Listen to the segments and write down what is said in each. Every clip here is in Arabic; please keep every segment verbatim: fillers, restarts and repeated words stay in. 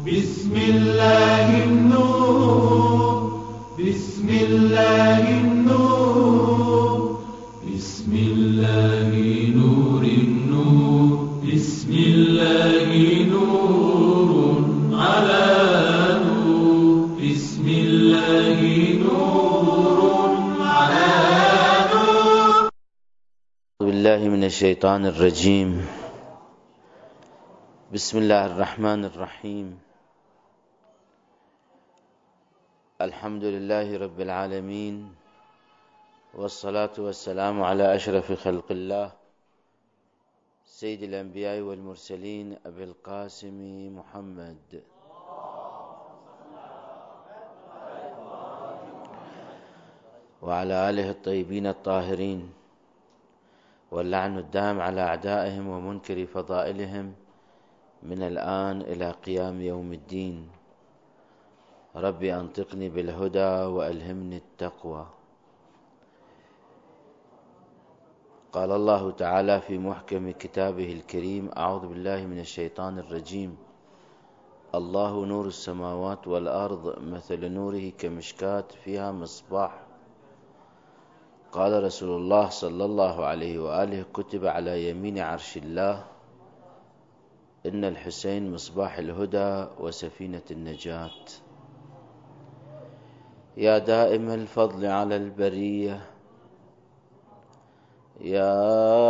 بسم الله النور بسم الله النور بسم الله نور النور بسم الله نور على نور بسم الله نور على نور. أعوذ بالله من الشيطان الرجيم. بسم الله الرحمن الرحيم. الحمد لله رب العالمين، والصلاة والسلام على أشرف خلق الله سيد الأنبياء والمرسلين أبي القاسم محمد وعلى آله الطيبين الطاهرين، واللعن الدام على أعدائهم ومنكر فضائلهم من الآن إلى قيام يوم الدين. ربي أنطقني بالهدى وألهمني التقوى. قال الله تعالى في محكم كتابه الكريم: أعوذ بالله من الشيطان الرجيم. الله نور السماوات والأرض، مثل نوره كمشكاة فيها مصباح. قال رسول الله صلى الله عليه وآله: كتب على يمين عرش الله إن الحسين مصباح الهدى وسفينة النجاة. يا دائم الفضل على البرية، يا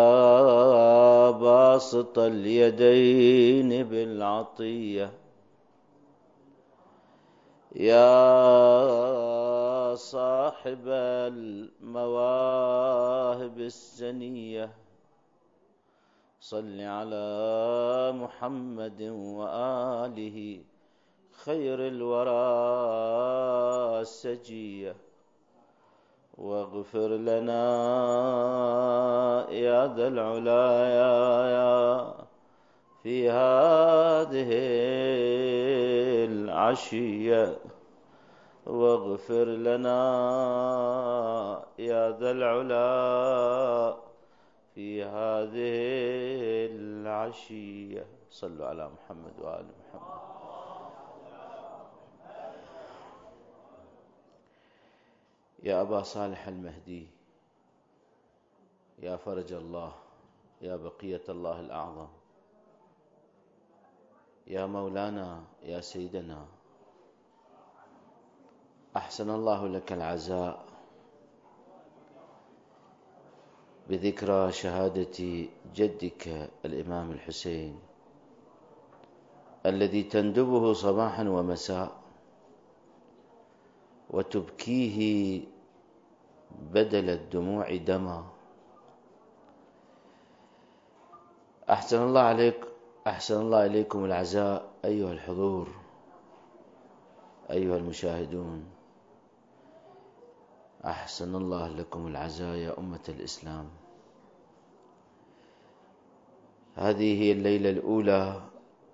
باسط اليدين بالعطية، يا صاحب المواهب السنية، صل على محمد وآله خير الورى السجية، واغفر لنا يا ذا العلا يا في هذه العشية، واغفر لنا يا ذا العلا في هذه العشية. صلوا على محمد وآل محمد. يا أبا صالح المهدي، يا فرج الله، يا بقية الله الأعظم، يا مولانا، يا سيدنا، أحسن الله لك العزاء بذكرى شهادة جدك الإمام الحسين الذي تندبه صباحا ومساء وتبكيه بدل الدموع دما. أحسن الله عليك أحسن الله إليكم العزاء أيها الحضور، أيها المشاهدون. أحسن الله لكم العزاء يا أمة الإسلام. هذه هي الليلة الأولى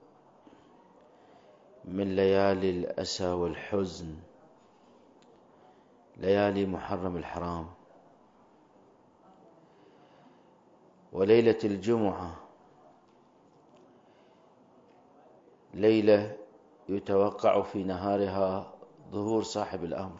من ليالي الأسى والحزن، ليالي محرم الحرام. وليلة الجمعة ليلة يتوقع في نهارها ظهور صاحب الأمر،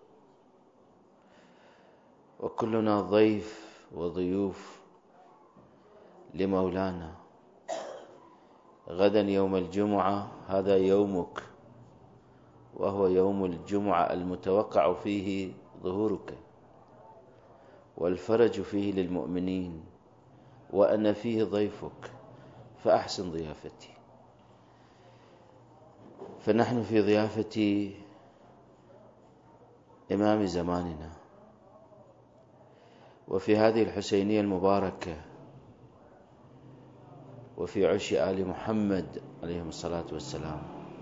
وكلنا ضيف وضيوف لمولانا. غدا يوم الجمعة، هذا يومك، وهو يوم الجمعة المتوقع فيه ظهورك، والفرج فيه للمؤمنين، وأنا فيه ضيفك، فأحسن ضيافتي. فنحن في ضيافة إمام زماننا، وفي هذه الحسينية المباركة، وفي عش آل محمد عليهم الصلاة والسلام.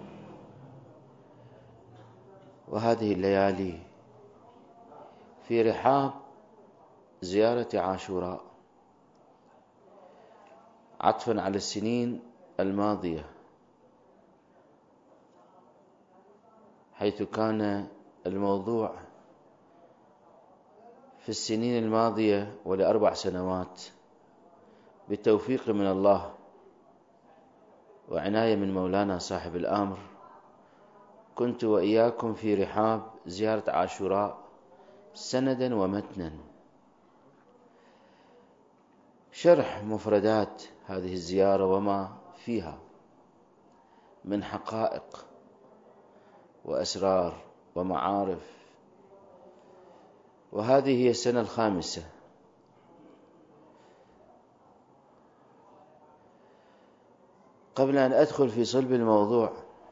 وهذه الليالي في رحاب زيارة عاشوراء، عطفا على السنين الماضية، حيث كان الموضوع في السنين الماضية ولأربع سنوات بتوفيق من الله وعناية من مولانا صاحب الأمر كنت وإياكم في رحاب زيارة عاشوراء سندا ومتنا. شرح مفردات هذه الزيارة وما فيها من حقائق وأسرار ومعارف. وهذه هي السنة الخامسة. قبل أن أدخل في صلب الموضوع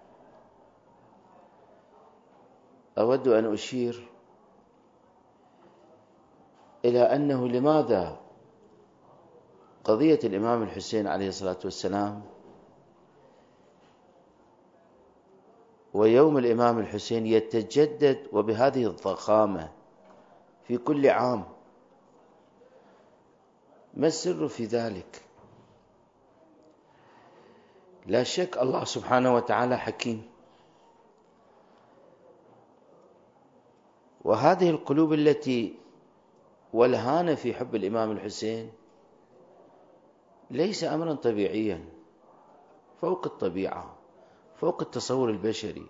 أود أن أشير إلى أنه لماذا قضية الإمام الحسين عليه الصلاة والسلام ويوم الإمام الحسين يتجدد وبهذه الضخامة في كل عام. ما السر في ذلك؟ لا شك الله سبحانه وتعالى حكيم، وهذه القلوب التي ولهانة في حب الإمام الحسين ليس أمرا طبيعيا فوق الطبيعة، فوق التصور البشري،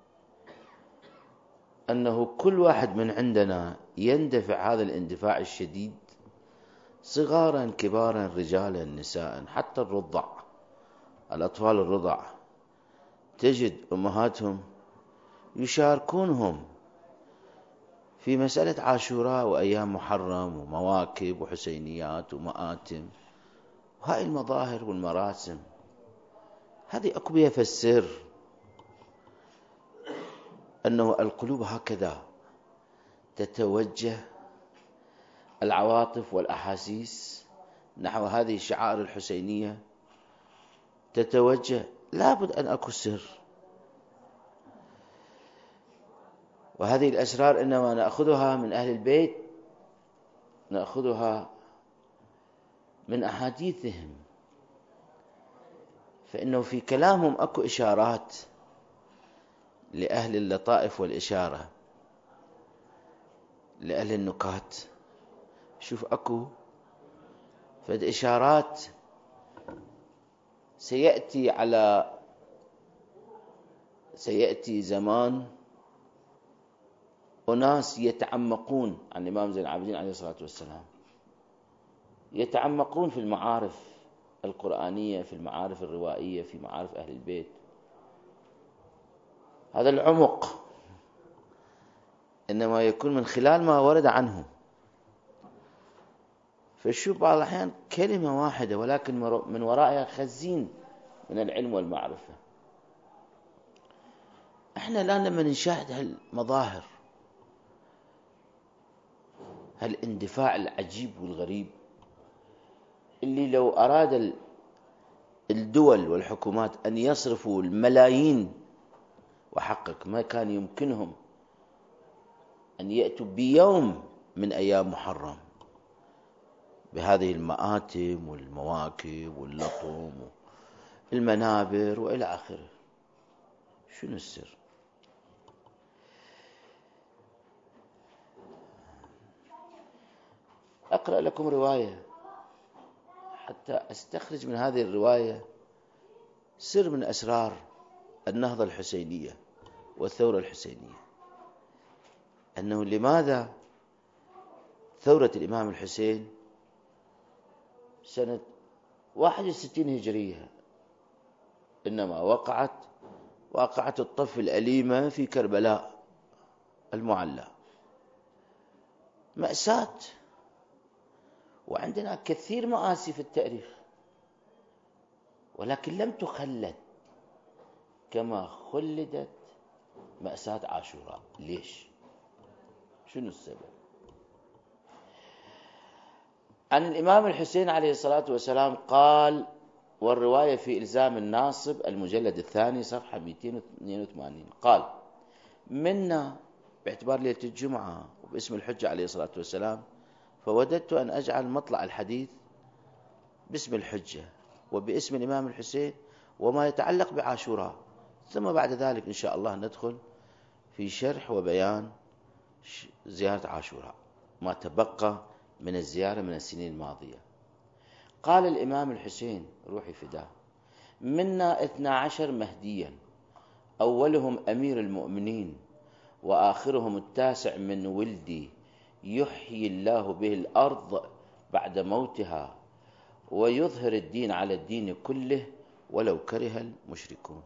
أنه كل واحد من عندنا يندفع هذا الاندفاع الشديد، صغارا كبارا رجالا نساء، حتى الرضع، الأطفال الرضع تجد أمهاتهم يشاركونهم في مسألة عاشوراء وأيام محرم ومواكب وحسينيات ومآتم وهاي المظاهر والمراسم. هذه أقوية في السر أنه القلوب هكذا تتوجه العواطف والأحاسيس نحو هذه الشعائر الحسينية، تتوجه لابد أن أكو سر. وهذه الأسرار إنما نأخذها من أهل البيت، نأخذها من أحاديثهم، فإنه في كلامهم أكو إشارات لأهل اللطائف والإشارة، لأهل النكات. شوف أكو فد إشارات سيأتي على سيأتي زمان أناس يتعمقون عن الإمام زين العابدين عليه الصلاة والسلام، يتعمقون في المعارف القرآنية، في المعارف الروائية، في معارف أهل البيت. هذا العمق إنما يكون من خلال ما ورد عنهم. فشوف بعض الأحيان كلمة واحدة ولكن من ورائها خزين من العلم والمعرفة. احنا الآن لما نشاهد هالمظاهر، هالاندفاع العجيب والغريب اللي لو أراد الدول والحكومات أن يصرفوا الملايين وحقق ما كان يمكنهم أن يأتوا بيوم من أيام محرم بهذه المآتم والمواكب واللطم والمنابر وإلى آخره. شنو السر؟ أقرأ لكم رواية حتى أستخرج من هذه الرواية سر من أسرار النهضة الحسينية والثورة الحسينية. أنه لماذا ثورة الإمام الحسين سنة واحد وستين هجرية إنما وقعت وقعة الطف الأليمة في كربلاء المعلى، مأساة. وعندنا كثير مآسي في التاريخ ولكن لم تخلد كما خلدت مأساة عاشوراء. ليش؟ شنو السبب؟ عن الإمام الحسين عليه الصلاة والسلام قال، والرواية في إلزام الناصب المجلد الثاني صفحة مئتين واثنين وثمانين، قال: منا باعتبار ليلة الجمعة وباسم الحجة عليه الصلاة والسلام، فوددت أن أجعل مطلع الحديث باسم الحجة وباسم الإمام الحسين وما يتعلق بعاشوراء، ثم بعد ذلك إن شاء الله ندخل في شرح وبيان زيارة عاشوراء، ما تبقى من الزيارة من السنين الماضية. قال الإمام الحسين روحي فداه: منا اثنا عشر مهديا أولهم أمير المؤمنين وآخرهم التاسع من ولدي يحيي الله به الأرض بعد موتها ويظهر الدين على الدين كله ولو كره المشركون.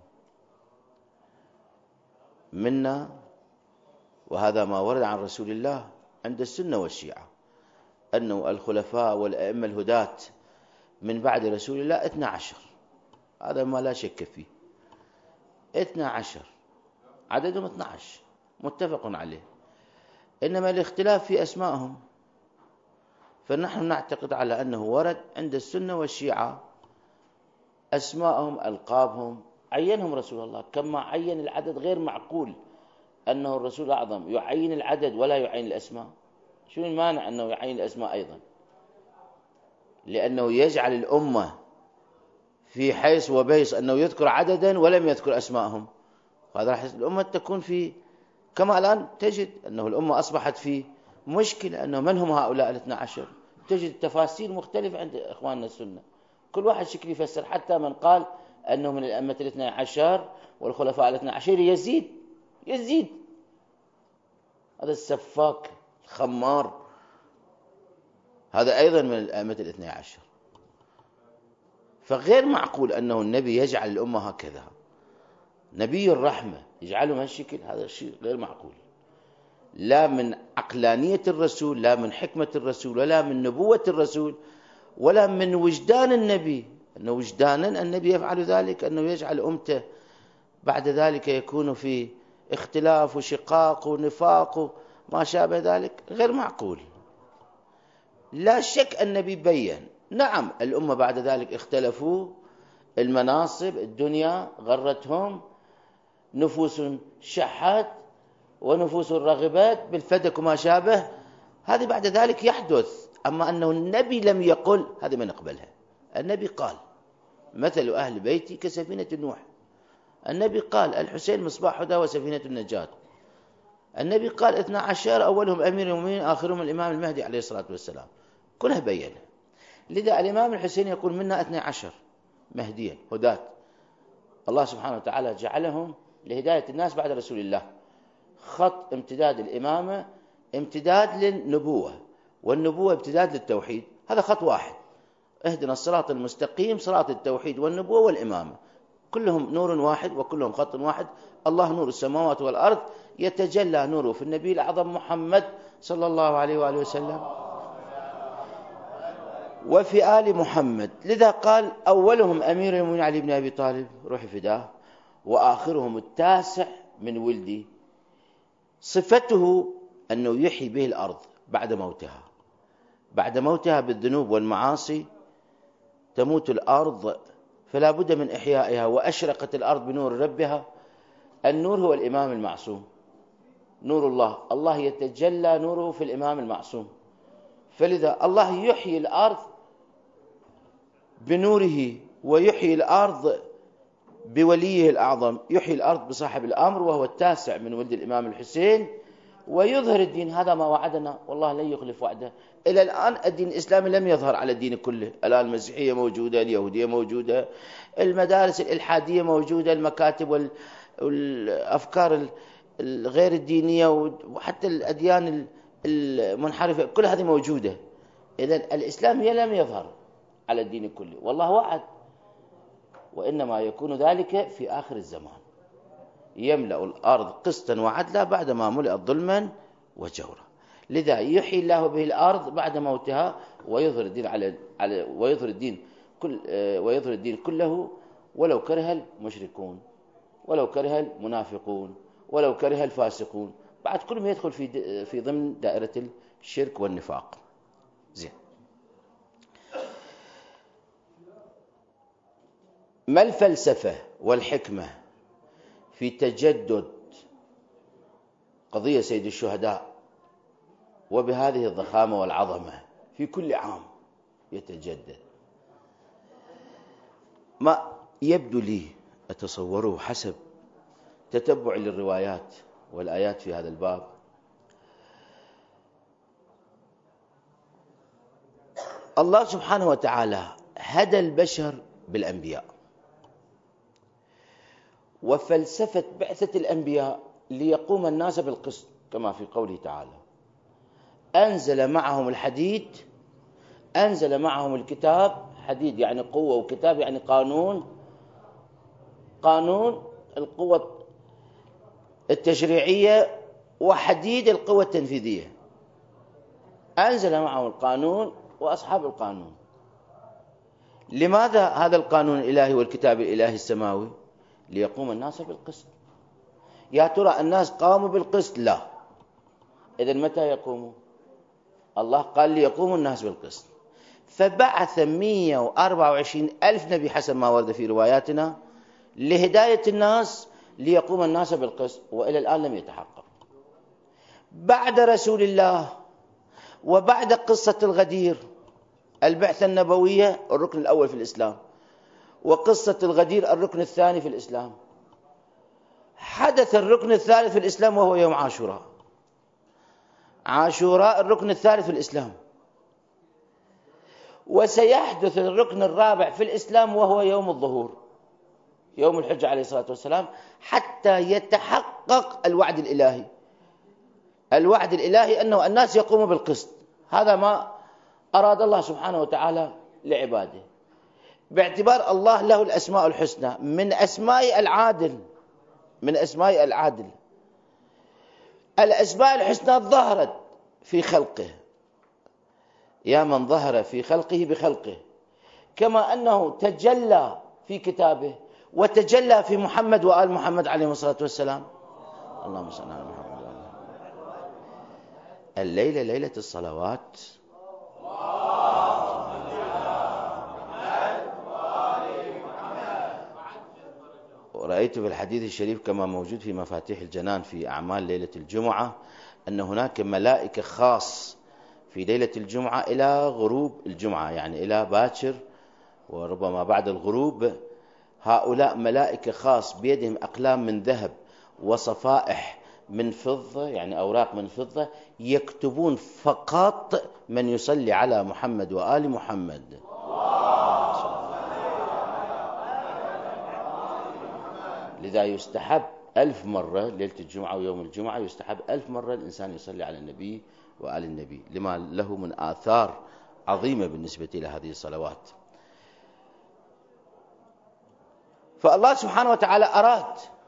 منا، وهذا ما ورد عن رسول الله عند السنة والشيعة، أنه الخلفاء والأئمة الهداة من بعد رسول الله اثنا عشر، هذا ما لا شك فيه، اثنا عشر، عددهم اثنا عشر متفق عليه، إنما الاختلاف في أسمائهم. فنحن نعتقد على أنه ورد عند السنة والشيعة أسمائهم، ألقابهم، عينهم رسول الله كما عين العدد. غير معقول أنه الرسول الأعظم يعين العدد ولا يعين الأسماء. شو المانع أنه يعين الأسماء أيضا؟ لأنه يجعل الأمة في حيث وبيس أنه يذكر عددا ولم يذكر أسماءهم، وهذا راح الأمة تكون في، كما الآن تجد أنه الأمة أصبحت في مشكلة، أنه من هم هؤلاء الاثنى عشر؟ تجد تفاسير مختلفة عند إخواننا السنة، كل واحد شكل يفسر، حتى من قال أنه من الأئمة الاثنى عشر والخلفاء الاثنى عشر يزيد يزيد هذا السفاك الخمار، هذا أيضا من الأئمة الاثنى عشر. فغير معقول أنه النبي يجعل الأمة هكذا، نبي الرحمة يجعلهم هالشكل، هذا الشيء غير معقول، لا من عقلانية الرسول، لا من حكمة الرسول، ولا من نبوة الرسول، ولا من وجدان النبي، أنه وجدانا النبي يفعل ذلك، أنه يجعل أمته بعد ذلك يكون في اختلاف وشقاق ونفاق وما شابه ذلك، غير معقول. لا شك النبي بيّن، نعم الأمة بعد ذلك اختلفوا، المناصب، الدنيا غرتهم، نفوس شحت ونفوس رغبت بالفدك وما شابه، هذه بعد ذلك يحدث. أما أنه النبي لم يقل، هذه ما نقبلها. النبي قال مثل أهل بيتي كسفينة نوح، النبي قال الحسين مصباح هدى وسفينة النجاة، النبي قال اثنا عشر أولهم أمير المؤمنين آخرهم الإمام المهدي عليه الصلاة والسلام، كلها بيّنها. لذا الإمام الحسين يقول منا اثني عشر مهديا هداة، الله سبحانه وتعالى جعلهم لهداية الناس بعد رسول الله. خط امتداد الإمامة امتداد للنبوة، والنبوة امتداد للتوحيد، هذا خط واحد، اهدنا الصراط المستقيم صراط التوحيد والنبوة والإمامة، كلهم نور واحد وكلهم خط واحد. الله نور السماوات والأرض، يتجلى نوره في النبي الأعظم محمد صلى الله عليه وآله وسلم وفي آل محمد. لذا قال أولهم أمير المؤمنين علي بن أبي طالب روح فداه، وآخرهم التاسع من ولدي. صفته أنه يحيي به الأرض بعد موتها، بعد موتها بالذنوب والمعاصي تموت الأرض، فلا بد من إحيائها، وأشرقت الأرض بنور ربها. النور هو الإمام المعصوم، نور الله، الله يتجلى نوره في الإمام المعصوم، فلذا الله يحيي الأرض بنوره، ويحيي الأرض بوليه الأعظم، يحيي الأرض بصاحب الأمر وهو التاسع من ولد الإمام الحسين، ويظهر الدين. هذا ما وعدنا، والله لن يخلف وعده. إلى الآن الدين الإسلامي لم يظهر على الدين كله، الآن المسيحية موجودة، اليهودية موجودة، المدارس الإلحادية موجودة، المكاتب والأفكار الغير الدينية، وحتى الأديان المنحرفة كل هذه موجودة. إذن الإسلام لم يظهر على الدين كله، والله وعد، وإنما يكون ذلك في آخر الزمان، يملأ الأرض قسطا وعدلا بعدما ملئت ظلما وجورا. لذا يحيي الله به الأرض بعد موتها، ويظهر الدين على على ويظهر الدين كل ويظهر الدين كله ولو كره المشركون، ولو كره المنافقون، ولو كره الفاسقون، بعد كلهم يدخل في في ضمن دائرة الشرك والنفاق. زين، ما الفلسفة والحكمة في تجدد قضية سيد الشهداء وبهذه الضخامة والعظمة في كل عام يتجدد؟ ما يبدو لي أتصوره حسب تتبع للروايات والآيات في هذا الباب، الله سبحانه وتعالى هدى البشر بالأنبياء، وفلسفة بعثة الأنبياء ليقوم الناس بالقسط، كما في قوله تعالى: أنزل معهم الحديد، أنزل معهم الكتاب. حديد يعني قوة، وكتاب يعني قانون، قانون القوة التشريعية، وحديد القوة التنفيذية. أنزل معهم القانون وأصحاب القانون. لماذا هذا القانون الإلهي والكتاب الإلهي السماوي؟ ليقوم الناس بالقسط. يا ترى الناس قاموا بالقسط؟ لا. إذن متى يقوموا؟ الله قال ليقوم الناس بالقسط، فبعث مئة وأربعة وعشرين ألف نبي حسب ما ورد في رواياتنا لهداية الناس، ليقوم الناس بالقسط، وإلى الآن لم يتحقق. بعد رسول الله وبعد قصة الغدير، البعثة النبوية الركن الأول في الإسلام، وقصة الغدير الركن الثاني في الإسلام، حدث الركن الثالث في الإسلام وهو يوم عاشوراء. عاشوراء الركن الثالث في الإسلام، وسيحدث الركن الرابع في الإسلام وهو يوم الظهور، يوم الحج عليه الصلاة والسلام، حتى يتحقق الوعد الإلهي. الوعد الإلهي أنه الناس يقوموا بالقسط. هذا ما أراد الله سبحانه وتعالى لعباده، باعتبار الله له الأسماء الحسنى. من أسماء العادل، من أسماء العادل الأسماء الحسنى ظهرت في خلقه، يا من ظهر في خلقه بخلقه، كما أنه تجلى في كتابه وتجلى في محمد وآل محمد عليه الصلاة والسلام. اللهم صل على محمد وآل محمد. الليلة ليلة الصلوات، ورأيت في الحديث الشريف كما موجود في مفاتيح الجنان في أعمال ليلة الجمعة أن هناك ملائكة خاص في ليلة الجمعة إلى غروب الجمعة، يعني إلى باكر وربما بعد الغروب. هؤلاء ملائكة خاص بيدهم أقلام من ذهب وصفائح من فضة، يعني أوراق من فضة، يكتبون فقط من يصلي على محمد وآل محمد. لذا يستحب ألف مرة ليلة الجمعة ويوم الجمعة، يستحب ألف مرة الإنسان يصلي على النبي وآل النبي، لما له من آثار عظيمة بالنسبة إلى هذه الصلوات. فالله سبحانه وتعالى أراد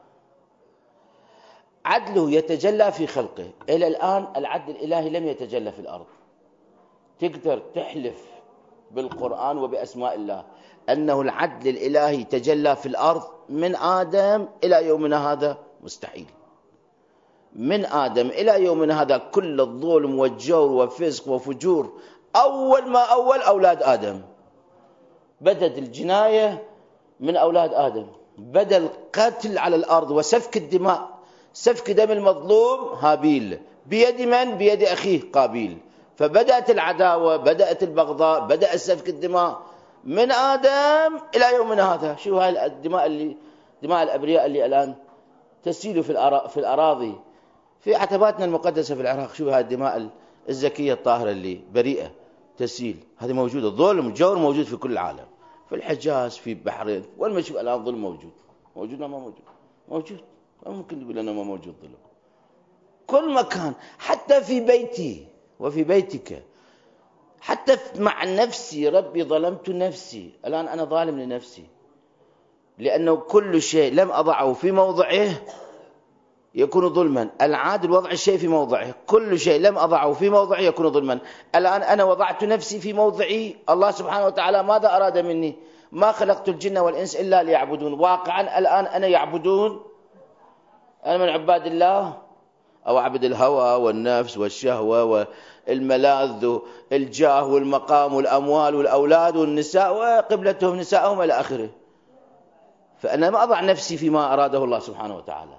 عدله يتجلى في خلقه. إلى الآن العدل الإلهي لم يتجلى في الأرض. تقدر تحلف بالقرآن وبأسماء الله أنه العدل الإلهي تجلى في الأرض من آدم إلى يومنا هذا؟ مستحيل. من آدم إلى يومنا هذا كل الظلم والجور وفسق وفجور، أول ما أول أولاد آدم. بدت الجناية من أولاد آدم، بدأ القتل على الأرض وسفك الدماء، سفك دم المظلوم هابيل بيد من؟ بيد أخيه قابيل. فبدأت العداوة، بدأت البغضاء، بدأ سفك الدماء من آدم إلى يومنا هذا. شو هاي الدماء اللي دماء الأبرياء اللي الآن تسيل في في الأراضي في عتباتنا المقدسة في العراق؟ شو هاي الدماء الزكية الطاهرة اللي بريئة تسيل؟ هذه موجودة. ظلم جور موجود في كل العالم، في الحجاز، في بحرين، والمشي الآن ظلم موجود. موجود ما موجود؟ موجود. ما ممكن تقول أنا ما موجود ظلم. كل مكان، حتى في بيتي وفي بيتك، حتى مع نفسي. ربي ظلمت نفسي، الآن أنا ظالم لنفسي، لأنه كل شيء لم أضعه في موضعه يكون ظلما. العادل وضع الشيء في موضعه، كل شيء لم أضعه في موضعه يكون ظلما. الآن أنا وضعت نفسي في موضعي. الله سبحانه وتعالى ماذا أراد مني؟ ما خلقت الجن والإنس إلا ليعبدون. واقعا الآن أنا يعبدون، أنا من عباد الله، أو أعبد الهوى والنفس والشهوة والملاذ والجاه والمقام والأموال والأولاد والنساء وقبلتهم نساءهم إلى آخره. فأنا ما أضع نفسي فيما أراده الله سبحانه وتعالى،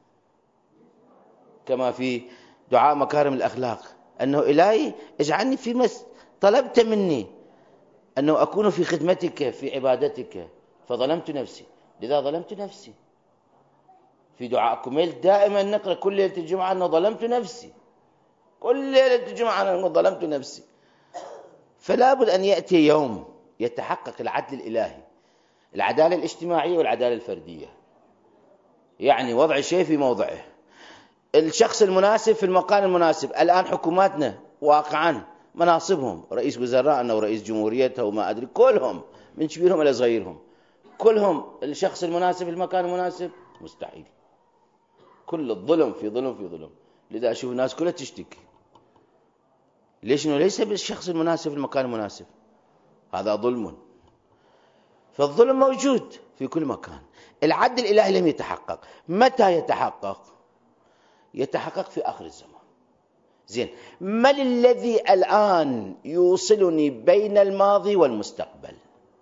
كما في دعاء مكارم الأخلاق أنه إلهي اجعلني فيما طلبت مني، أنه أكون في خدمتك في عبادتك، فظلمت نفسي، لذا ظلمت نفسي. في دعاء كميل دائما نقرأ كل ليلة الجمعة أنه ظلمت نفسي، كل ليلة الجمعة أنه ظلمت نفسي. فلا بد أن يأتي يوم يتحقق العدل الإلهي، العدالة الاجتماعية والعدالة الفردية. يعني وضع الشيء في موضعه، الشخص المناسب في المكان المناسب. الآن حكوماتنا واقعا مناصبهم رئيس وزرائنا ورئيس جمهوريتها وما أدري كلهم من كبيرهم إلى صغيرهم كلهم الشخص المناسب في المكان المناسب مستحيل. كل الظلم في ظلم في ظلم. لذا أشوف الناس كلها تشتكي. ليش؟ إنه ليس بالشخص المناسب في المكان المناسب، هذا ظلم. فالظلم موجود في كل مكان. العدل الإلهي لم يتحقق. متى يتحقق؟ يتحقق في آخر الزمان. زين، ما الذي الآن يوصلني بين الماضي والمستقبل؟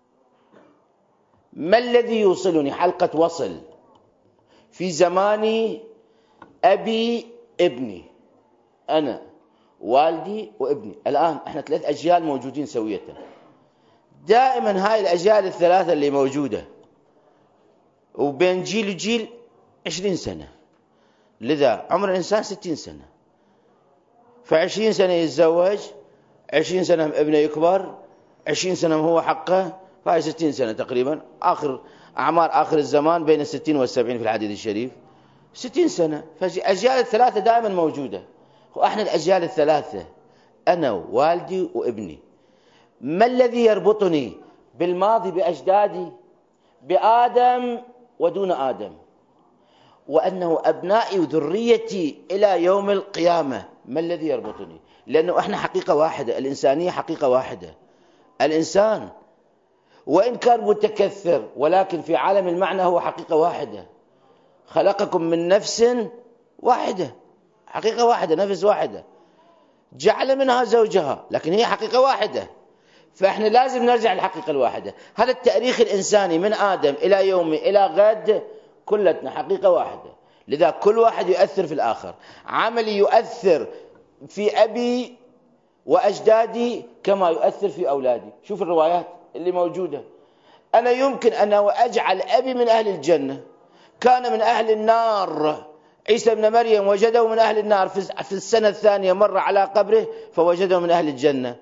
ما الذي يوصلني حلقة وصل في زماني؟ أبي ابني، أنا والدي وابني. الآن احنا ثلاث أجيال موجودين سوية. دائما هاي الأجيال الثلاثة اللي موجودة وبين جيل وجيل عشرين سنة. لذا عمر الإنسان ستين سنة، فعشرين سنة يتزوج، عشرين سنة ابنه يكبر، عشرين سنة هو حقه، فهي ستين سنة تقريبا. آخر أعمار آخر الزمان بين الستين والسبعين في الحديث الشريف، ستين سنة. فأجيال الثلاثة دائما موجودة. وإحنا الأجيال الثلاثة أنا ووالدي وابني. ما الذي يربطني بالماضي بأجدادي بآدم ودون آدم، وأنه أبنائي وذريتي إلى يوم القيامة؟ ما الذي يربطني؟ لأنه إحنا حقيقة واحدة، الإنسانية حقيقة واحدة. الإنسان وإن كان متكثر ولكن في عالم المعنى هو حقيقة واحدة. خلقكم من نفس واحدة، حقيقة واحدة، نفس واحدة، جعل منها زوجها، لكن هي حقيقة واحدة. فإحنا لازم نرجع للحقيقة الواحدة. هذا التاريخ الإنساني من آدم إلى يومي إلى غد كلتنا حقيقة واحدة. لذا كل واحد يؤثر في الآخر. عملي يؤثر في أبي وأجدادي كما يؤثر في أولادي. شوف الروايات اللي موجودة. أنا يمكن أن أجعل أبي من أهل الجنة، كان من أهل النار. عيسى ابن مريم وجده من أهل النار، في السنة الثانية مر على قبره فوجده من أهل الجنة.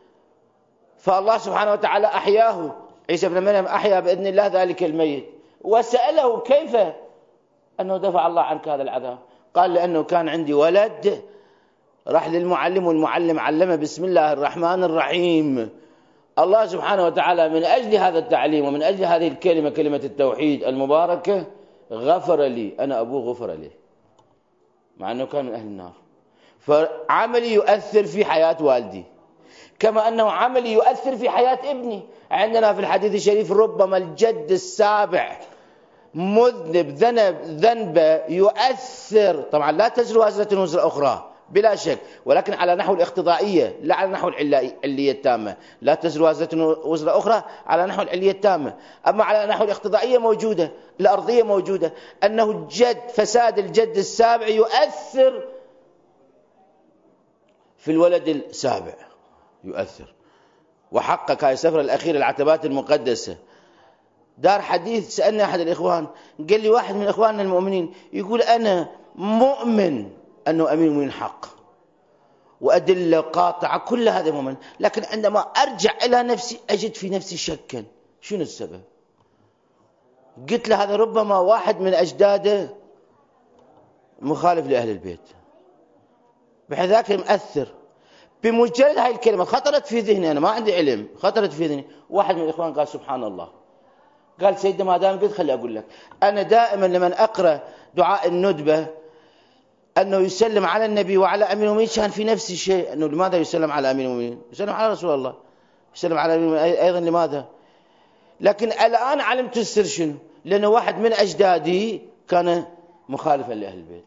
فالله سبحانه وتعالى أحياه. عيسى ابن مريم أحيا بإذن الله ذلك الميت، وسأله كيف أنه دفع الله عنك هذا العذاب؟ قال لأنه كان عندي ولد، راح للمعلم والمعلم علمه بسم الله الرحمن الرحيم. الله سبحانه وتعالى من أجل هذا التعليم ومن أجل هذه الكلمة، كلمة التوحيد المباركة، غفر لي. أنا أبوه غفر لي مع أنه كان من أهل النار. فعملي يؤثر في حياة والدي كما أنه عملي يؤثر في حياة ابني. عندنا في الحديث الشريف ربما الجد السابع مذنب ذنب ذنب يؤثر. طبعا لا تزر وازرة وزر أخرى بلا شك، ولكن على نحو الاقتضائية لا على نحو العلية التامة. لا تزر وازرة وزر أخرى على نحو العلية التامة. أما على نحو الاقتضائية موجودة، الأرضية موجودة، أنه الجد فساد الجد السابع يؤثر في الولد السابع، يؤثر. وحقق هاي السفرة الأخيرة العتبات المقدسة دار حديث. سألني أحد الإخوان قال لي واحد من إخواننا المؤمنين يقول أنا مؤمن أنه أمير المؤمنين حق وأدلة قاطعة كل هذا مؤمن، لكن عندما أرجع إلى نفسي أجد في نفسي شكا. شنو السبب؟ قلت له هذا ربما واحد من أجداده مخالف لأهل البيت، بحيث ذاك مؤثر. بمجرد هاي الكلمة خطرت في ذهني، أنا ما عندي علم، خطرت في ذهني. واحد من الإخوان قال سبحان الله، قال سيدنا ما دام قلت خلي أقول لك، أنا دائما لما أقرأ دعاء الندبة أنه يسلم على النبي وعلى أمير المؤمنين كان في نفس الشيء، أنه لماذا يسلم على أمير المؤمنين؟ يسلم على رسول الله، يسلم على أمير المؤمنين أيضا لماذا؟ لكن الآن علمت السر شنو؟ لأنه واحد من أجدادي كان مخالفا لأهل البيت.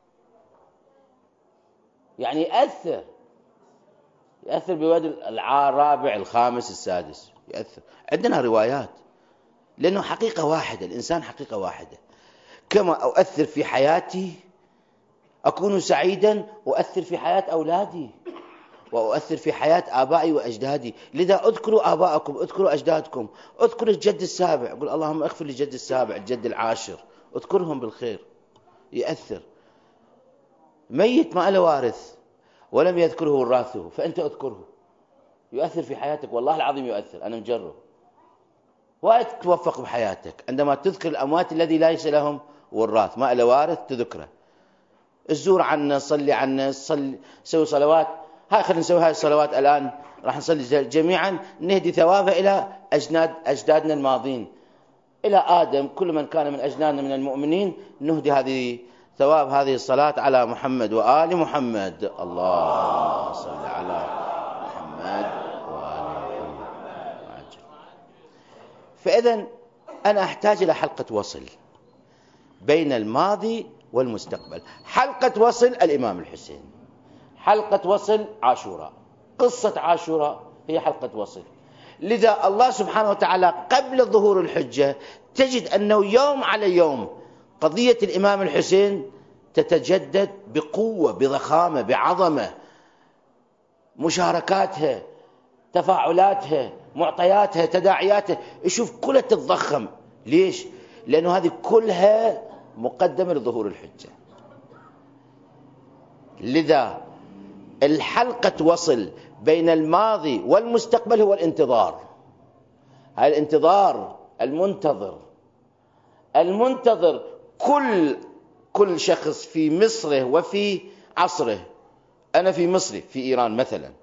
يعني يأثر يأثر بواد الرابع الخامس السادس، يأثر. عندنا روايات، لأنه حقيقة واحدة، الإنسان حقيقة واحدة. كما أؤثر في حياتي أكون سعيدا، أؤثر في حياة أولادي وأؤثر في حياة آبائي وأجدادي. لذا اذكروا آباءكم، اذكروا أجدادكم، اذكروا الجد السابع، قل اللهم اغفر للجد السابع الجد العاشر، اذكرهم بالخير، يأثر. ميت ما له وارث ولم يذكره وراثه، فأنت اذكره، يؤثر في حياتك. والله العظيم يؤثر، أنا مجرب. وايد تتوفق بحياتك عندما تذكر الأموات الذي ليس لهم وراث، ما له وارث تذكره. الزور عنا، صلي عنا، صلي، سوي صلوات. هاي خلينا نسوي هاي الصلوات الآن، راح نصلي جميعا نهدي ثوابها إلى أجناد أجدادنا الماضين، إلى آدم، كل من كان من أجنادنا من المؤمنين نهدي هذه ثواب هذه الصلاة على محمد وآل محمد. اللهم صل على محمد وآل محمد. فإذا أنا أحتاج إلى حلقة وصل بين الماضي والمستقبل. حلقة وصل الإمام الحسين، حلقة وصل عاشوراء، قصة عاشوراء هي حلقة وصل. لذا الله سبحانه وتعالى قبل ظهور الحجة تجد أنه يوم على يوم قضية الإمام الحسين تتجدد بقوة، بضخامة، بعظمة، مشاركاتها، تفاعلاتها، معطياتها، تداعياتها، يشوف كلها تتضخم. ليش؟ لأنه هذه كلها مقدمة لظهور الحجة. لذا الحلقة وصل بين الماضي والمستقبل هو الانتظار. هذا الانتظار المنتظر، المنتظر كل كل شخص في مصره وفي عصره. أنا في مصري في إيران مثلا،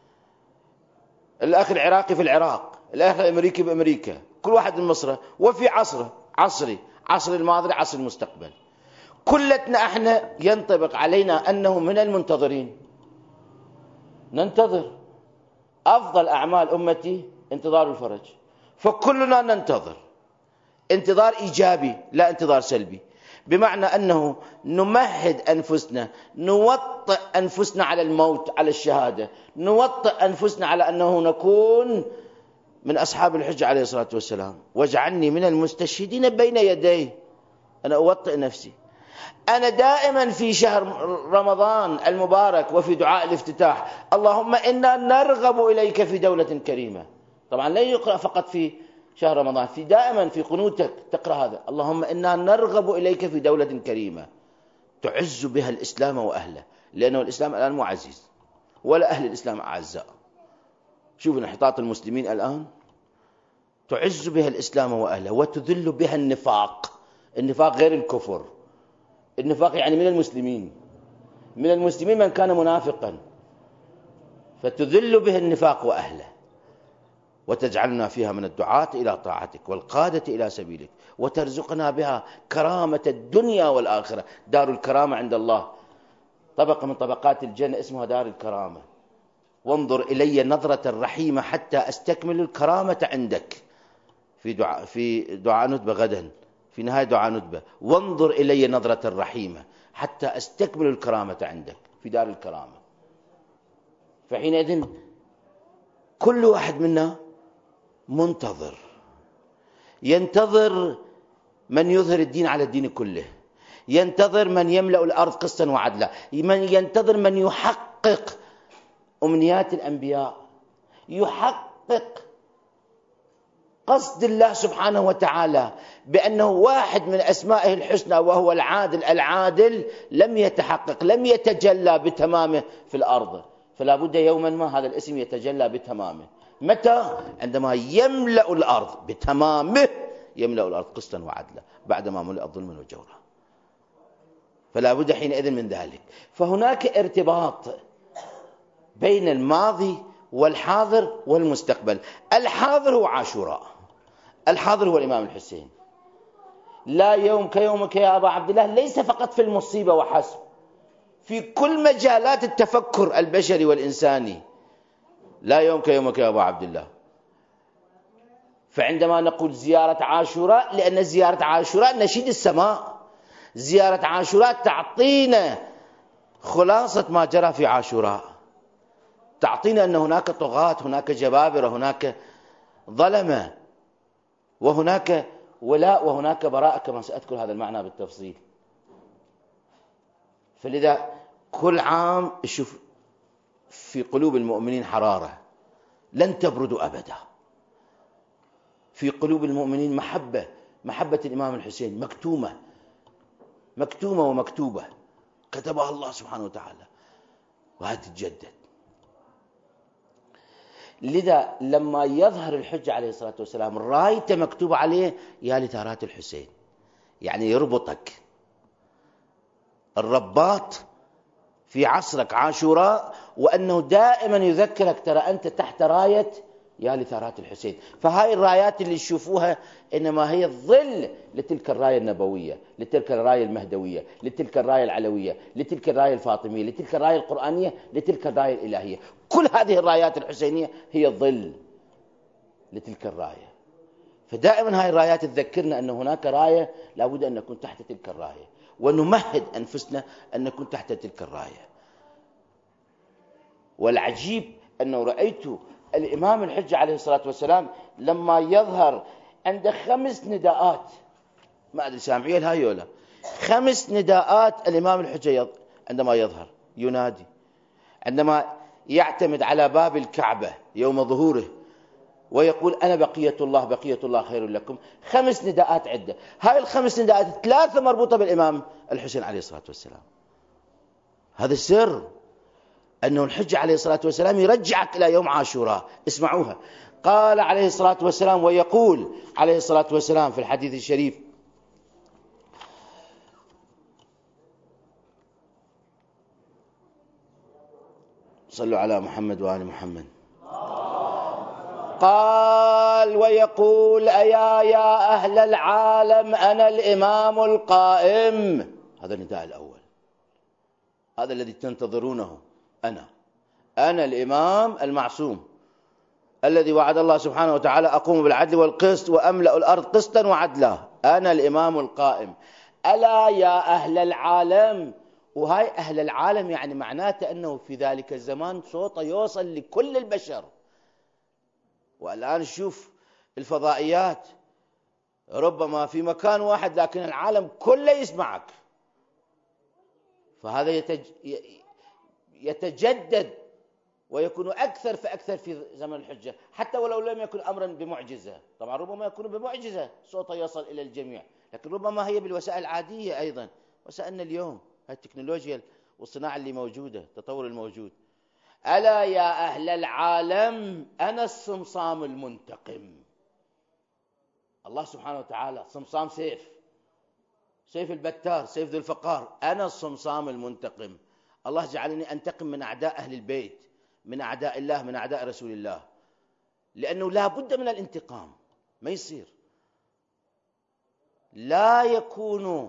الأخ العراقي في العراق، الأخ الأمريكي بأمريكا، كل واحد من مصره وفي عصره، عصري، عصر الماضي، عصر المستقبل. كلتنا احنا ينطبق علينا أنه من المنتظرين، ننتظر. أفضل أعمال أمتي انتظار الفرج، فكلنا ننتظر انتظار إيجابي لا انتظار سلبي، بمعنى أنه نمهد أنفسنا، نوطئ أنفسنا على الموت، على الشهادة، نوطئ أنفسنا على أنه نكون من أصحاب الحجة عليه الصلاة والسلام. واجعلني من المستشهدين بين يديه. أنا أوطئ نفسي. أنا دائما في شهر رمضان المبارك وفي دعاء الافتتاح اللهم إنا نرغب إليك في دولة كريمة. طبعا لا يقرأ فقط في شهر رمضان، في دائما في قنوتك تقرأ هذا، اللهم إنا نرغب إليك في دولة كريمة تعز بها الإسلام وأهله، لأنه الإسلام الآن مو عزيز ولا أهل الإسلام أعزاء. شوف انحطاط المسلمين الآن. تعز بها الإسلام وأهله وتذل بها النفاق. النفاق غير الكفر، النفاق يعني من المسلمين، من المسلمين من كان منافقا، فتذل به النفاق وأهله، وتجعلنا فيها من الدعاة إلى طاعتك والقادة إلى سبيلك، وترزقنا بها كرامة الدنيا والآخرة. دار الكرامة عند الله طبقة من طبقات الجنة اسمها دار الكرامة. وانظر إلي نظرة الرحيمة حتى أستكمل الكرامة عندك. في دعاء في دعاء ندبة غدا، في نهاية دعاء ندبة، وانظر إلي نظرة الرحيمة حتى أستكمل الكرامة عندك في دار الكرامة. فحينئذ كل واحد منا منتظر، ينتظر من يظهر الدين على الدين كله، ينتظر من يملأ الأرض قسطا وعدلا، من ينتظر من يحقق أمنيات الأنبياء، يحقق قصد الله سبحانه وتعالى بأنه واحد من أسمائه الحسنى وهو العادل. العادل لم يتحقق، لم يتجلى بتمامه في الأرض، فلا بد يوما ما هذا الاسم يتجلى بتمامه. متى؟ عندما يملأ الأرض بتمامه، يملأ الأرض قسطا وعدلا بعدما ملئت ظلما وجورا. فلا بد حينئذ من ذلك. فهناك ارتباط بين الماضي والحاضر والمستقبل. الحاضر هو عاشوراء، الحاضر هو الإمام الحسين. لا يوم كيومك يا أبا عبد الله ليس فقط في المصيبة وحسب، في كل مجالات التفكر البشري والإنساني. لا يوم كيومك يا أبا عبد الله. فعندما نقول زيارة عاشوراء، لأن زيارة عاشوراء نشيد السماء، زيارة عاشوراء تعطينا خلاصة ما جرى في عاشوراء، تعطينا أن هناك طغاة، هناك جبابرة، هناك ظلمة، وهناك ولاء وهناك براءة، كما سأذكر هذا المعنى بالتفصيل. فلذا كل عام شوف في قلوب المؤمنين حرارة لن تبرد أبدا. في قلوب المؤمنين محبة، محبة الإمام الحسين مكتومة، مكتومة ومكتوبة كتبها الله سبحانه وتعالى، وهذه تتجدد. لذا لما يظهر الحجة عليه الصلاة والسلام رايته مكتوب عليه يا لثارات الحسين، يعني يربطك الرباط في عصرك عاشوراء، وأنه دائما يذكرك ترى أنت تحت راية يا لثارات الحسين. فهاي الرايات اللي تشوفوها إنما هي الظل لتلك الراية النبوية، لتلك الراية المهدوية، لتلك الراية العلوية، لتلك الراية الفاطمية، لتلك الراية القرآنية، لتلك الراية الإلهية. كل هذه الرايات الحسينية هي الظل لتلك الراية. فدائما هاي الرايات تذكرنا أن هناك راية لابد أن نكون تحت تلك الراية، ونمهد أنفسنا أن نكون تحت تلك الراية. والعجيب أنه رأيت الإمام الحجة عليه الصلاة والسلام لما يظهر عند خمس نداءات، ما أدري سامعين هاي ولا، خمس نداءات الإمام الحجة عندما يظهر ينادي، عندما يعتمد على باب الكعبة يوم ظهوره ويقول أنا بقية الله بقية الله خير لكم، خمس نداءات عدة. هاي الخمس نداءات ثلاثة مربوطة بالإمام الحسين عليه الصلاة والسلام. هذا السر، أنه الحجة عليه الصلاة والسلام يرجعك إلى يوم عاشوراء. اسمعوها. قال عليه الصلاة والسلام، ويقول عليه الصلاة والسلام في الحديث الشريف: صلوا على محمد وآل محمد. قال ويقول: أيا يا أهل العالم أنا الإمام القائم. هذا النداء الأول، هذا الذي تنتظرونه. أنا أنا الإمام المعصوم الذي وعد الله سبحانه وتعالى: أقوم بالعدل والقسط وأملأ الأرض قسطا وعدلا. أنا الإمام القائم. ألا يا أهل العالم. وهاي أهل العالم يعني معناته أنه في ذلك الزمان صوته يوصل لكل البشر. والآن شوف الفضائيات، ربما في مكان واحد لكن العالم كله يسمعك. فهذا يتج... يتجدد ويكون أكثر فأكثر في زمن الحجة، حتى ولو لم يكن أمرا بمعجزة. طبعا ربما يكون بمعجزة صوته يصل إلى الجميع، لكن ربما هي بالوسائل العادية أيضا. وسائلنا اليوم هاي التكنولوجيا والصناعة اللي موجودة، التطور الموجود. ألا يا أهل العالم أنا الصمصام المنتقم. الله سبحانه وتعالى صمصام، سيف، سيف البتار، سيف ذو الفقار. أنا الصمصام المنتقم. الله جعلني أنتقم من أعداء أهل البيت، من أعداء الله، من أعداء رسول الله، لأنه لا بد من الانتقام. ما يصير، لا يكون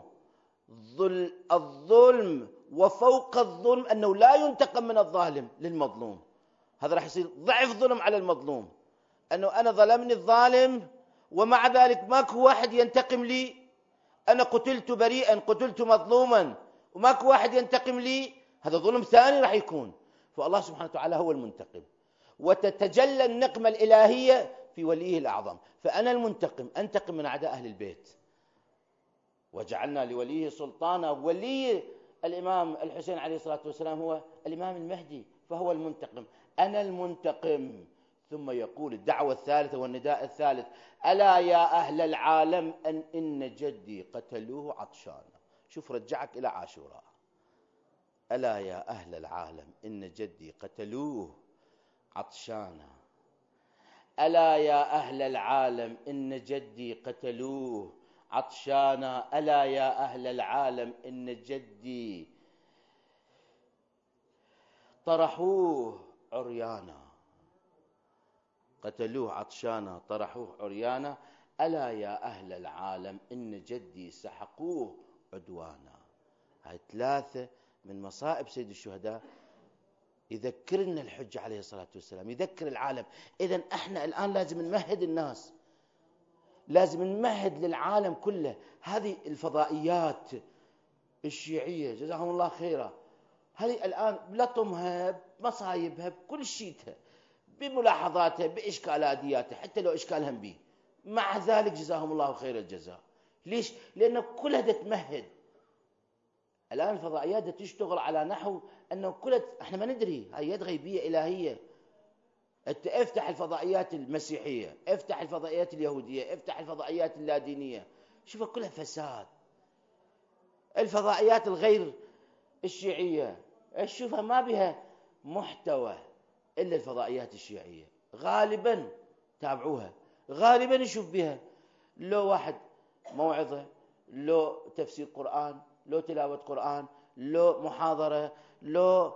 الظلم وفوق الظلم أنه لا ينتقم من الظالم للمظلوم. هذا راح يصير ضعف ظلم على المظلوم، أنه أنا ظلمني الظالم ومع ذلك ماكو واحد ينتقم لي. أنا قتلت بريئا، قتلت مظلوما وماكو واحد ينتقم لي، هذا ظلم ثاني راح يكون. فالله سبحانه وتعالى هو المنتقم، وتتجلى النقمة الإلهية في وليه الأعظم. فأنا المنتقم، أنتقم من أعداء أهل البيت. وجعلنا لوليه سلطانا. ولي الإمام الحسين عليه الصلاة والسلام هو الإمام المهدي، فهو المنتقم. أنا المنتقم. ثم يقول الدعوة الثالثة والنداء الثالث: ألا يا أهل العالم أن إن جدي قتلوه عطشانا. شوف، رجعك إلى عاشوراء. ألا يا أهل العالم إن جدي قتلوه عطشانا. ألا يا أهل العالم إن جدي قتلوه عطشانا. ألا يا أهل العالم إن جدي طرحوه عريانا. قتلوه عطشانا، طرحوه عريانا. ألا يا أهل العالم إن جدي سحقوه عدوانا. هاي ثلاثة من مصائب سيد الشهداء يذكرنا الحجة عليه الصلاة والسلام، يذكر العالم. إذن احنا الآن لازم نمهد الناس، لازم نمهد للعالم كله. هذه الفضائيات الشيعية جزاهم الله خيرا، هذه الآن بلطمها، بمصايبها، بكل شيءها، بملاحظاتها، بإشكالاتها، حتى لو إشكالهم به، مع ذلك جزاهم الله خير الجزاء. ليش؟ لأنه كلها تمهد. الآن الفضائيات تشتغل على نحو أنه كلها، احنا ما ندري، هاي يد غيبية إلهية. انت افتح الفضائيات المسيحية، افتح الفضائيات اليهودية، افتح الفضائيات اللادينية، شوفها كلها فساد. الفضائيات الغير الشيعية شوفها ما بها محتوى إلا الفضائيات الشيعية. غالبا تابعوها، غالبا يشوف بها لو واحد موعظة، لو تفسير قرآن، لو تلاوة قرآن، لو محاضرة، لو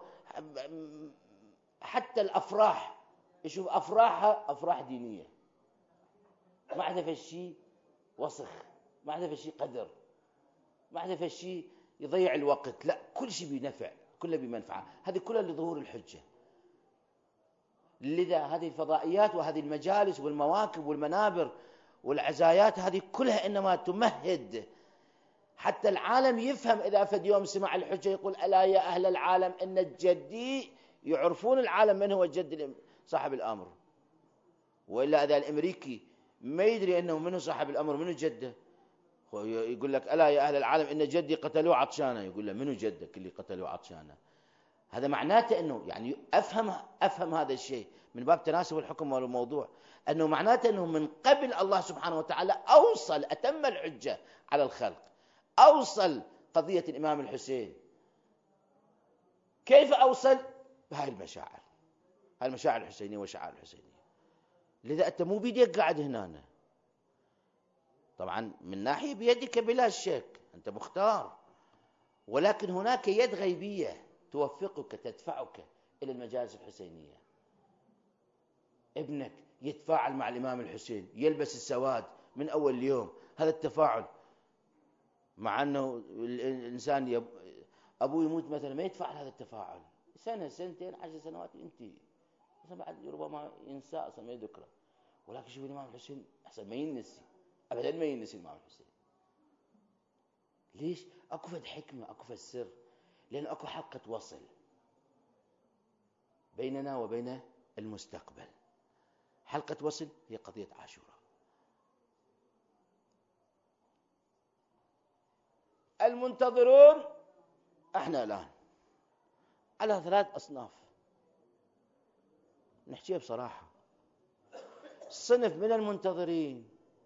حتى الأفراح، يشوف أفراحها أفراح دينية، ما عندها فشي وسخ، ما عندها فشي قدر، ما عندها فشي يضيع الوقت، لا، كل شيء بنفع، كله بمنفعة. هذه كلها لظهور الحجة. لذا هذه الفضائيات وهذه المجالس والمواكب والمنابر والعزايات هذه كلها إنما تمهد حتى العالم يفهم. إذا فد يوم سمع الحجة يقول ألا يا أهل العالم إن الجدي، يعرفون العالم من هو الجد صاحب الأمر. وإلا إذا الأمريكي ما يدري أنه منه صاحب الأمر، منه جده، يقول لك ألا يا أهل العالم إن جدي قتلوه عطشانة، يقول له منه جدك اللي قتلوه عطشانة؟ هذا معناته أنه يعني أفهم أفهم هذا الشيء من باب تناسب الحكم والموضوع، أنه معناته أنه من قبل الله سبحانه وتعالى أوصل أتم الحجة على الخلق، أوصل قضية الإمام الحسين. كيف أوصل؟ بهاي المشاعر، هاي المشاعر الحسينية والشعائر الحسينية. لذا أنت مو بيدك قاعد هنا، طبعا من ناحية بيدك بلا شك، أنت مختار، ولكن هناك يد غيبية توفقك تدفعك إلى المجالس الحسينية. ابنك يتفاعل مع الإمام الحسين، يلبس السواد من أول اليوم، هذا التفاعل، مع أنه الإنسان يب... أبوه يموت مثلا ما يتفاعل هذا التفاعل، سنة سنتين عشر سنوات ينتهي، بعد ربما ينسى أصلا ما يذكره. ولكن شوف الإمام الحسين أحسن ما ينسي أبدا، ما ينسي الإمام الحسين. ليش؟ أكو فد حكمة، أكو فد سر، لأن أكو حلقة وصل بيننا وبين المستقبل. حلقة وصل هي قضية عاشوراء. المنتظرون احنا الآن على ثلاث أصناف، نحكيها بصراحة. صنف من المنتظرين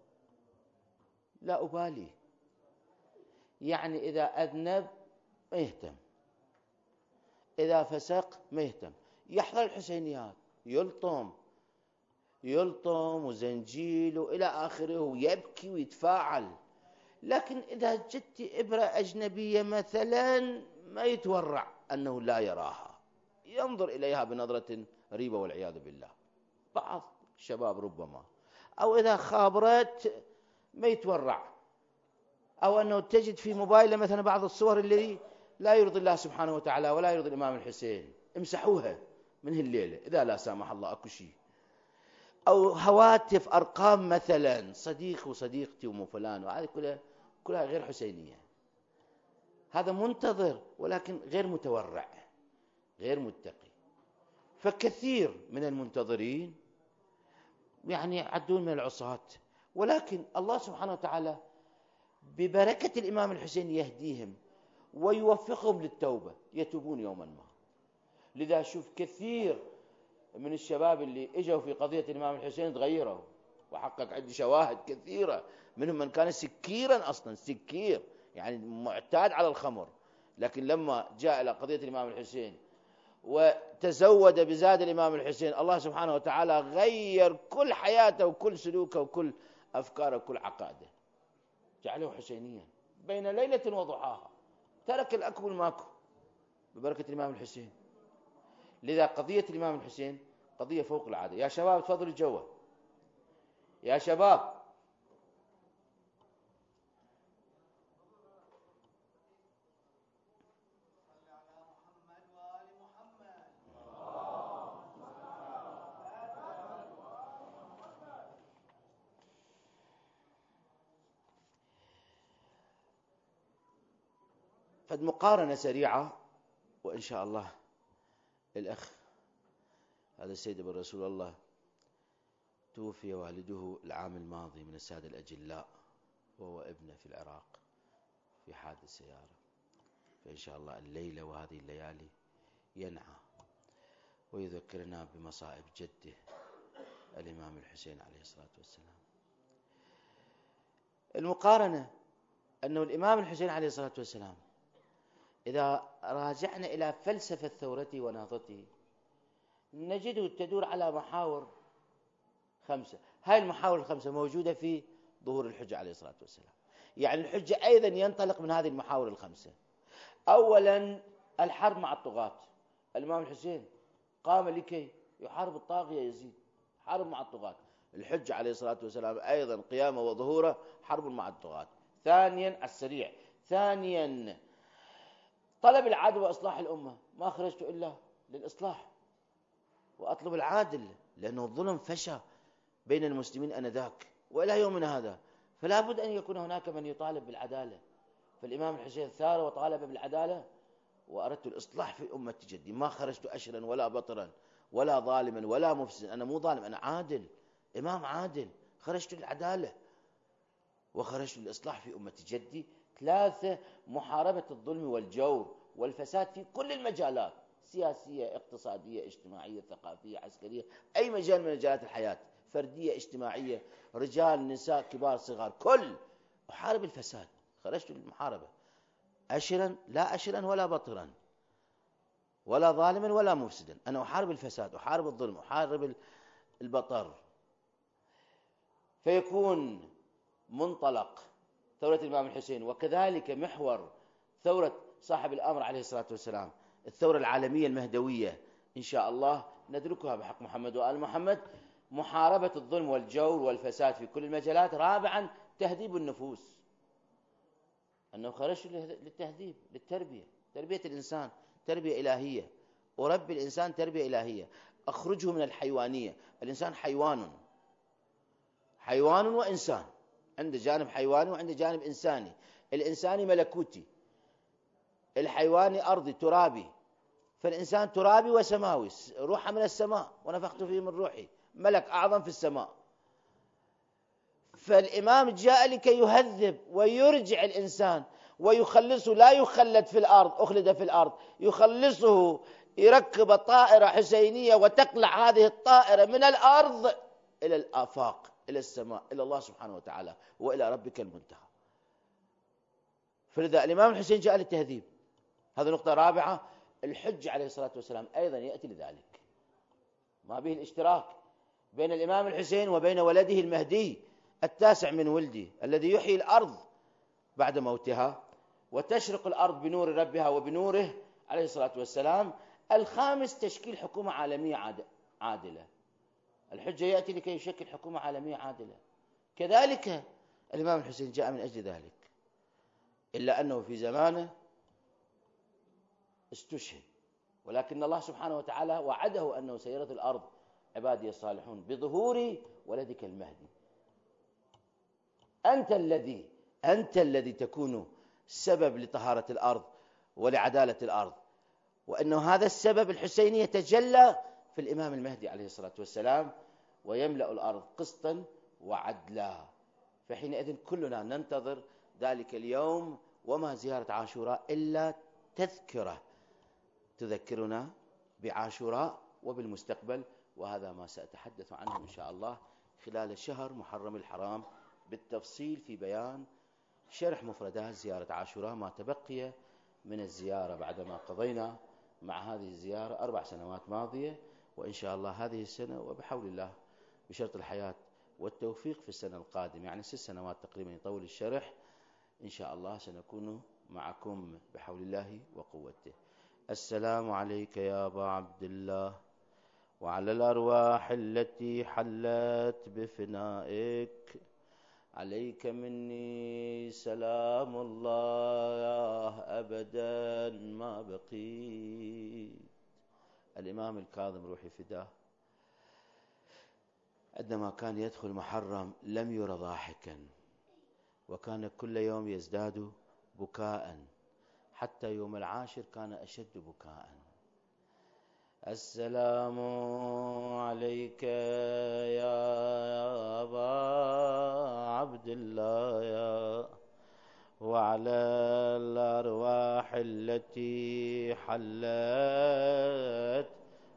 لا أبالي، يعني إذا أذنب ما يهتم، إذا فسق ما يهتم، يحضر الحسينيات، يلطم يلطم وزنجيل وإلى آخره، ويبكي ويتفاعل. لكن إذا جدت إبرة أجنبية مثلا ما يتورع أنه لا يراها، ينظر إليها بنظرة ريبة والعياذ بالله. بعض الشباب ربما، أو إذا خابرت ما يتورع، أو أنه تجد في موبايله مثلا بعض الصور التي لا يرضي الله سبحانه وتعالى ولا يرضي الإمام الحسين، امسحوها من هالليلة إذا لا سامح الله أكو شيء. أو هواتف أرقام مثلا صديق وصديقتي ومو فلان، وهذه كلها كلها غير حسينية. هذا منتظر ولكن غير متورع، غير متقي. فكثير من المنتظرين يعني يعدون من العصاة، ولكن الله سبحانه وتعالى ببركة الإمام الحسين يهديهم ويوفقهم للتوبة، يتوبون يوما ما. لذا شوف كثير من الشباب اللي اجوا في قضية الإمام الحسين تغيروا، وحقق عندي شواهد كثيرة، منهم من كان سكيرا أصلا، سكير يعني معتاد على الخمر، لكن لما جاء إلى قضية الإمام الحسين وتزود بزاد الإمام الحسين، الله سبحانه وتعالى غير كل حياته وكل سلوكه وكل أفكاره وكل عقائده، جعله حسينيا بين ليلة وضحاها، ترك الأكل والماكل ببركة الإمام الحسين. لذا قضية الإمام الحسين قضية فوق العادة. يا شباب تفضلوا جوا، يا شباب. فد مقارنة سريعة وإن شاء الله. الأخ هذا السيد ابن رسول الله توفي والده العام الماضي من السادة الأجلاء، وهو ابنه في العراق في حادث سيارة. فإن شاء الله الليلة وهذه الليالي ينعى ويذكرنا بمصائب جده الإمام الحسين عليه الصلاة والسلام. المقارنة أنه الإمام الحسين عليه الصلاة والسلام إذا راجعنا إلى فلسفة ثورته ونهضته نجده تدور على محاور خمسة. هاي المحاور الخمسة موجودة في ظهور الحجة عليه الصلاة والسلام، يعني الحجة أيضا ينطلق من هذه المحاور الخمسة. أولا الحرب مع الطغاة. الإمام الحسين قام لكي يحارب الطاغية يزيد، حرب مع الطغاة. الحجة عليه الصلاة والسلام أيضا قيامه وظهوره حرب مع الطغاة. ثانيا السريع. ثانيا طلب العدل وإصلاح الأمة، ما خرجت إلا للإصلاح وأطلب العادل، لأنه الظلم فشى بين المسلمين أنذاك وإلى يومنا هذا، فلا بد أن يكون هناك من يطالب بالعدالة. فالإمام الحسين ثار وطالب بالعدالة، وأردت الإصلاح في أمة جدي، ما خرجت أشرا ولا بطرا ولا ظالما ولا مفسدا، أنا مو ظالم، أنا عادل، إمام عادل، خرجت للعدالة وخرجت للإصلاح في أمة جدي. ثلاثة محاربة الظلم والجور والفساد في كل المجالات، سياسية، اقتصادية، اجتماعية، ثقافية، عسكرية، أي مجال من مجالات الحياة، فردية، اجتماعية، رجال، نساء، كبار، صغار، كل أحارب الفساد، خرجت للمحاربة أشرا لا أشرا ولا بطرا ولا ظالما ولا مفسدا، أنا أحارب الفساد، أحارب الظلم، أحارب البطر. فيكون منطلق ثورة الإمام الحسين وكذلك محور ثورة صاحب الأمر عليه الصلاة والسلام الثورة العالمية المهدوية إن شاء الله ندركها بحق محمد وآل محمد، محاربة الظلم والجور والفساد في كل المجالات. رابعا تهذيب النفوس، أنه خرجت للتهذيب، للتربية، تربية الإنسان تربية إلهية، أربي الإنسان تربية إلهية، أخرجه من الحيوانية. الإنسان حيوان، حيوان وإنسان، عنده جانب حيواني وعنده جانب إنساني. الإنساني ملكوتي، الحيواني أرضي ترابي، فالإنسان ترابي وسماوي، روح من السماء ونفخت فيه من روحي، ملك أعظم في السماء. فالإمام جاء لكي يهذب ويرجع الإنسان ويخلصه، لا يخلد في الأرض، أخلد في الأرض، يخلصه، يركب طائرة حسينية وتقلع هذه الطائرة من الأرض إلى الآفاق، إلى السماء، إلى الله سبحانه وتعالى وإلى ربك المنتهى. فلذا الإمام الحسين جاء للتهذيب. هذه نقطة رابعة. الحج عليه الصلاة والسلام أيضا يأتي لذلك، ما به الاشتراك بين الإمام الحسين وبين ولده المهدي التاسع من ولدي الذي يحيي الأرض بعد موتها وتشرق الأرض بنور ربها وبنوره عليه الصلاة والسلام. الخامس تشكيل حكومة عالمية عادلة. الحجة يأتي لكي يشكل حكومة عالمية عادلة، كذلك الإمام الحسين جاء من أجل ذلك، إلا أنه في زمانه استشهد، ولكن الله سبحانه وتعالى وعده أنه سيرث الأرض عبادي الصالحون بظهور ولدك المهدي. أنت الذي أنت الذي تكون سبب لطهارة الأرض ولعدالة الأرض، وأنه هذا السبب الحسيني يتجلى في الإمام المهدي عليه الصلاة والسلام ويملأ الأرض قسطا وعدلا. فحينئذ كلنا ننتظر ذلك اليوم، وما زيارة عاشوراء إلا تذكرة تذكرنا بعاشوراء وبالمستقبل، وهذا ما سأتحدث عنه إن شاء الله خلال شهر محرم الحرام بالتفصيل في بيان شرح مفردات زيارة عاشوراء، ما تبقي من الزيارة بعدما قضينا مع هذه الزيارة أربع سنوات ماضية، وإن شاء الله هذه السنة وبحول الله بشرط الحياة والتوفيق في السنة القادمة، يعني ست سنوات تقريبا يطول الشرح، إن شاء الله سنكون معكم بحول الله وقوته. السلام عليك يا أبا عبد الله، وعلى الأرواح التي حلت بفنائك، عليك مني سلام الله أبدا ما بقيت. الإمام الكاظم روحي فداه عندما كان يدخل محرم لم ير ضاحكا، وكان كل يوم يزداد بكاء، حتى يوم العاشر كان أشد بكاء. السلام عليك يا أبا عبد الله يا، وعلى الأرواح التي حلت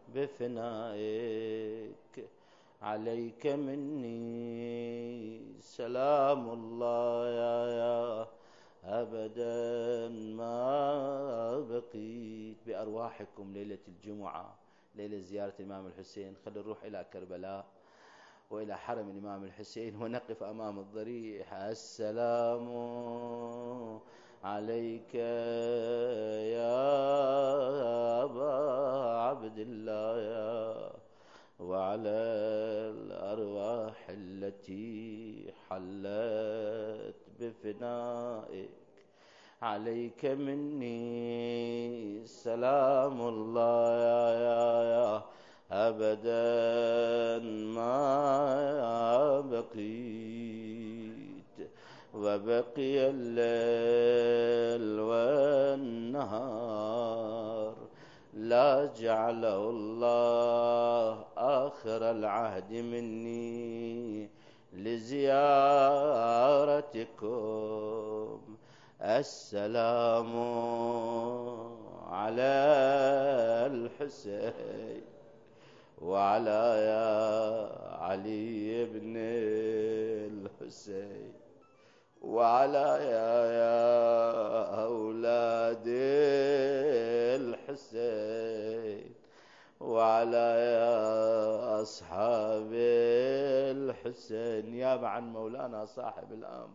بفنائك، عليك مني سلام الله يا يا أبدا ما بقيت. بأرواحكم ليلة الجمعة، ليلة زيارة الإمام الحسين، خلي نروح إلى كربلاء وإلى حرم الإمام الحسين ونقف أمام الضريح. السلام عليك يا أبا عبد الله يا وعلى الأرواح التي حلت بفنائك عليك مني سلام الله يا يا يا أبدا ما بقيت وبقي الليل والنهار لا جعله الله آخر العهد مني لزيارتكم. السلام على الحسين وعلى يا علي بن الحسين وعلى يا يا أولاد الحسين وعلى يا أصحاب الحسين نيابة عن مولانا صاحب الأمر.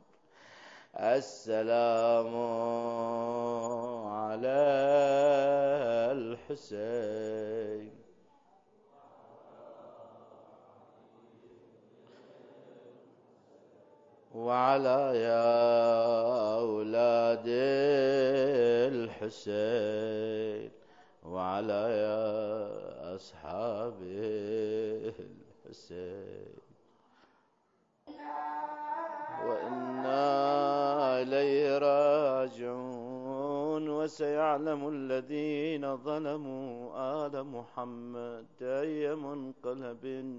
السلام على الحسين وعلى يا أولاد الحسين وعلى يا أصحاب الحسين. وإنا إليه راجعون. وسيعلم الذين ظلموا آل محمد أي منقلب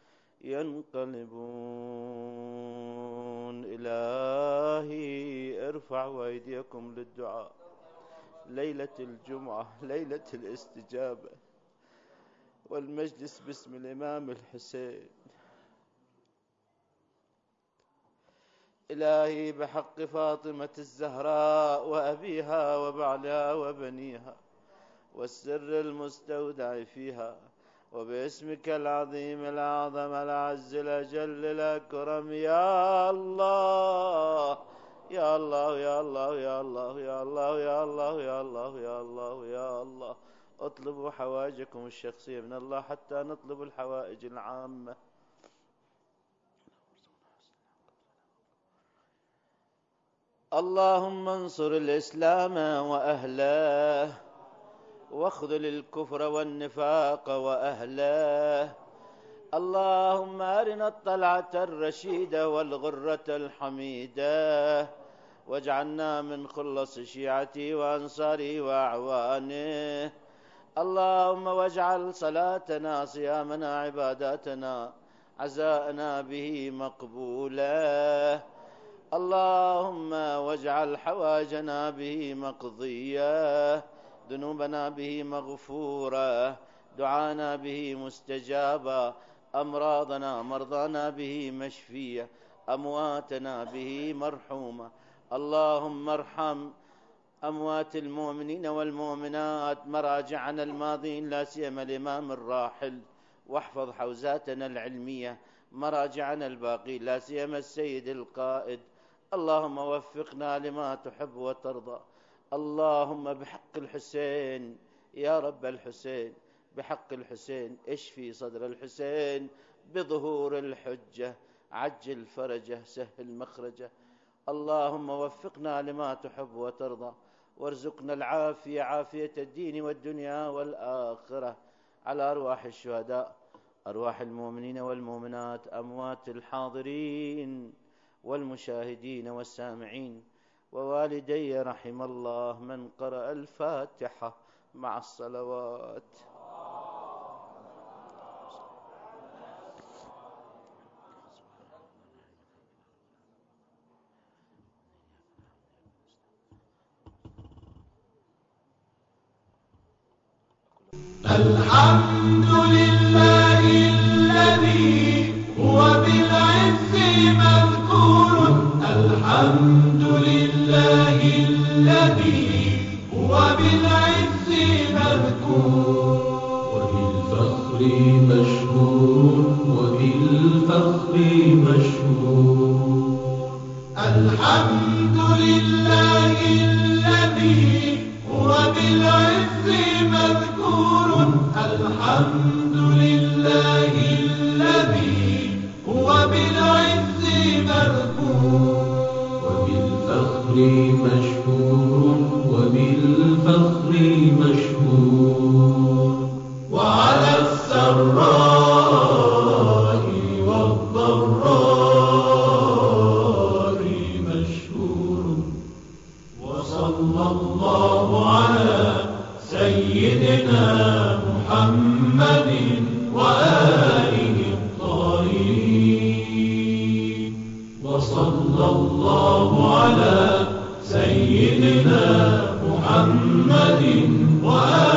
ينقلبون. إلهي ارفعوا أيديكم للدعاء ليلة الجمعة ليلة الاستجابة والمجلس باسم الإمام الحسين. إلهي بحق فاطمة الزهراء وأبيها وبعلها وبنيها والسر المستودع فيها وباسمك العظيم الأعظم الأعز الأجل الأكرم يا الله يا الله يا الله يا الله يا الله يا الله يا الله يا الله يا الله. اطلبوا حوائجكم الشخصية من الله حتى نطلب الحوائج العامة. اللهم انصر الإسلام وأهله واخذل الكفر والنفاق وأهله. اللهم أرنا الطلعة الرشيدة والغرة الحميدة واجعلنا من خلص شيعته وأنصاره وأعوانه. اللهم واجعل صلاتنا صيامنا عباداتنا عزاءنا به مقبولة. اللهم واجعل حواجنا به مقضية ذنوبنا به مغفورة دعانا به مستجابة أمراضنا مرضانا به مشفية أمواتنا به مرحومة. اللهم ارحم أموات المؤمنين والمؤمنات مراجعنا الماضين لا سيما الإمام الراحل واحفظ حوزاتنا العلمية مراجعنا الباقي لا سيما السيد القائد. اللهم وفقنا لما تحب وترضى. اللهم بحق الحسين يا رب الحسين بحق الحسين اشفي صدر الحسين بظهور الحجة عجل فرجه سهل مخرجه. اللهم وفقنا لما تحب وترضى وارزقنا العافية عافية الدين والدنيا والآخرة. على أرواح الشهداء أرواح المؤمنين والمؤمنات أموات الحاضرين والمشاهدين والسامعين ووالدي رحم الله من قرأ الفاتحة مع الصلوات. الحمد لله الذي هو بالعز مذكور. الحمد لله الذي هو بالعز مذكور وبالفخر مشهور وبالفخر مشهور. الحمد لله الذي هو بالعز مذكور. الحمد لله الذي هو بالعز مذكور. وبالفخر مشهور وبالفخر مشهور. وعلى السراء والضراء مشهور. وصلى الله على سيدنا محمد وآله الطاهرين. وصلى الله على سيدنا محمد وآله